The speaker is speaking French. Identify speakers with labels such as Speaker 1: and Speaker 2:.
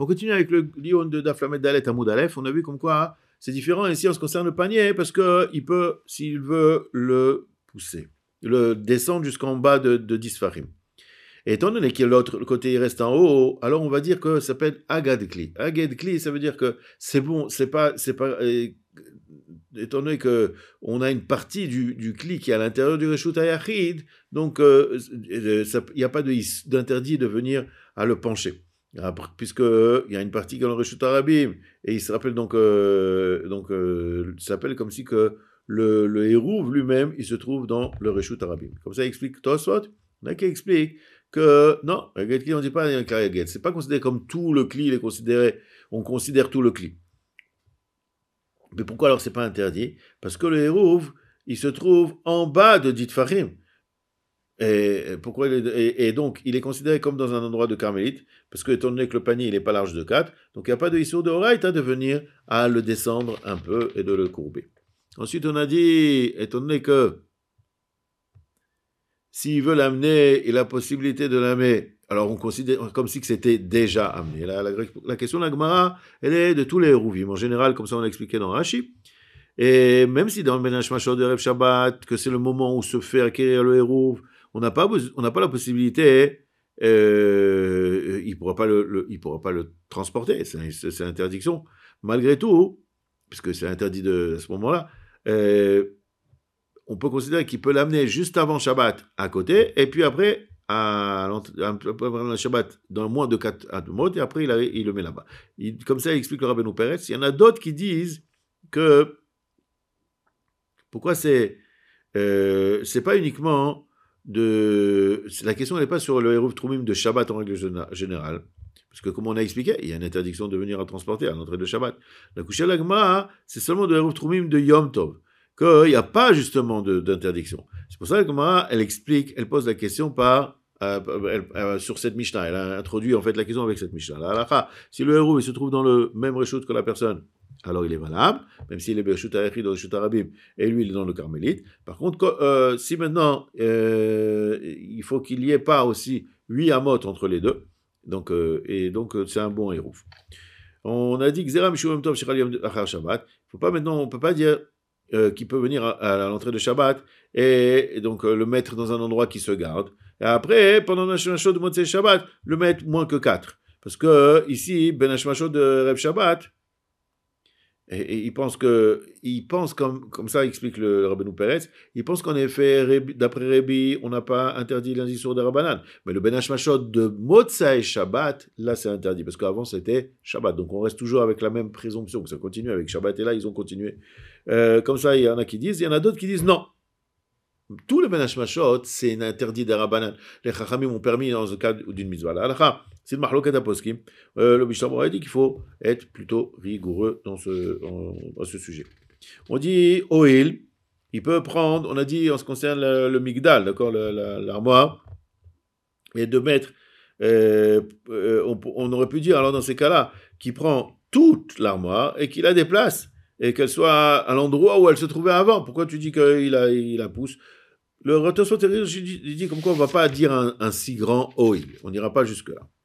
Speaker 1: On continue avec le lion de Daflamet Dalet Hamoud Aleph. On a vu comme quoi c'est différent ici en ce qui concerne le panier parce qu'il peut, s'il veut, le pousser, le descendre jusqu'en bas de 10 farim. Et étant donné que l'autre côté il reste en haut, alors on va dire que ça s'appelle Agad Kli. Agad Kli, ça veut dire que c'est bon, c'est pas, étant donné qu'on a une partie du Kli qui est à l'intérieur du Reshut HaYachid, donc il n'y a pas d'interdit de venir à le pencher. Puisqu'il y a une partie qui est dans le Reshut HaRabim, et il se rappelle donc, ça s'appelle comme si que le Hérouv lui-même, il se trouve dans le Reshut HaRabim. Comme ça, il explique Tosfot, on a qui explique que non, on ne dit pas un Kli, c'est pas considéré comme tout le Kli, on considère tout le Kli. Mais pourquoi alors c'est pas interdit? Parce que le Hérouv, il se trouve en bas de Dit Farim. Et donc, il est considéré comme dans un endroit de carmélite, parce que, étant donné que le panier n'est pas large de 4, donc il n'y a pas de Issour de Horaïta de venir à le descendre un peu et de le courber. Ensuite, on a dit, étant donné que s'il veut l'amener et la possibilité de l'amener, alors on considère comme si que c'était déjà amené. La question de la Gemara, elle est de tous les Hérouvim. En général, comme ça on l'a expliqué dans Rashi. Et même si dans le Benach Mashot de Reb Shabbat, que c'est le moment où se fait acquérir le Hérouv, on n'a pas la possibilité, il pourra pas le transporter, c'est l'interdiction. Malgré tout, puisque c'est interdit à ce moment-là, on peut considérer qu'il peut l'amener juste avant Shabbat à côté, et puis après, le Shabbat dans moins de 4 Admot, et après il le met là-bas. Comme ça, il explique le Rabbeinu Peretz. Il y en a d'autres qui disent que pourquoi c'est pas uniquement la question n'est pas sur le Hérouv Troumim de Shabbat en règle générale, parce que comme on a expliqué, il y a une interdiction de venir à transporter à l'entrée de Shabbat. La Kusha Lagma, c'est seulement de Hérouv Troumim de Yom Tov, qu'il n'y a pas justement d'interdiction. C'est pour ça que la Gemara, elle pose la question sur cette Mishnah. Elle a introduit en fait la question avec cette Mishnah. La halakha, si le Hérouv se trouve dans le même reshut que la personne, alors il est valable, même s'il est Reshut HaYachid ou Reshut HaRabim, et lui il est dans le carmélite. Par contre, si maintenant il faut qu'il n'y ait pas aussi 8 amot entre les deux, donc c'est un bon Hérouv. On a dit que Zera Mishum Tov Shechal Yom Achar Shabbat. On ne peut pas dire qu'il peut venir à l'entrée de Shabbat et donc le mettre dans un endroit qui se garde. Et après, pendant le Hashmashot de Motzei Shabbat, le mettre moins que 4. Parce que ici, Ben Hashmashot de Reb Shabbat, et il pense comme ça explique le Rabbeinu Peretz, il pense qu'en effet, d'après Rébi, on n'a pas interdit l'inzissur de Rabbanan. Mais le Ben Hashmashot de Motzei Shabbat, là c'est interdit, parce qu'avant c'était Shabbat. Donc on reste toujours avec la même présomption, que ça continue avec Shabbat, et là ils ont continué. Comme ça, il y en a qui disent, il y en a d'autres qui disent non. Tout le Ben Hashmashot, c'est un interdit de Rabbanan. Les Chachamim ont permis dans le cadre d'une mitzvah. C'est le Mahloket HaPoskim. Le Mishnah a dit qu'il faut être plutôt rigoureux dans ce sujet. On dit Oil, il peut prendre, on a dit en ce qui concerne le Migdal, d'accord, l'armoire, et de mettre, on aurait pu dire alors dans ces cas-là, qu'il prend toute l'armoire et qu'il la déplace, et qu'elle soit à l'endroit où elle se trouvait avant. Pourquoi tu dis qu'il la pousse? Le Tosfot dit comme quoi on ne va pas dire un si grand oil. On n'ira pas jusque-là.